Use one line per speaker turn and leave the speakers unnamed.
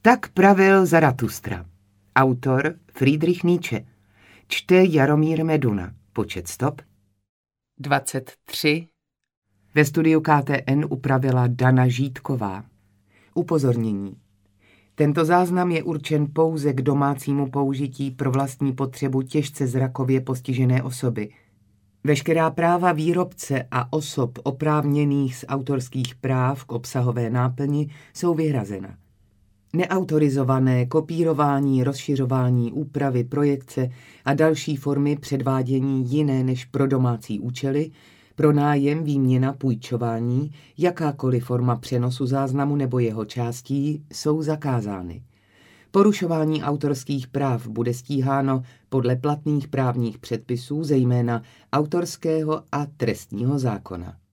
Tak pravil Zaratustra. Autor Friedrich Nietzsche. Čte Jaromír Meduna. Počet stop 23. Ve studiu KTN upravila Dana Žítková. Upozornění. Tento záznam je určen pouze k domácímu použití pro vlastní potřebu těžce zrakově postižené osoby. Veškerá práva výrobce a osob oprávněných z autorských práv k obsahové náplni jsou vyhrazena. Neautorizované kopírování, rozšiřování, úpravy, projekce a další formy předvádění jiné než pro domácí účely, pronájem, výměna, půjčování, jakákoliv forma přenosu záznamu nebo jeho částí jsou zakázány. Porušování autorských práv bude stíháno podle platných právních předpisů, zejména autorského a trestního zákona.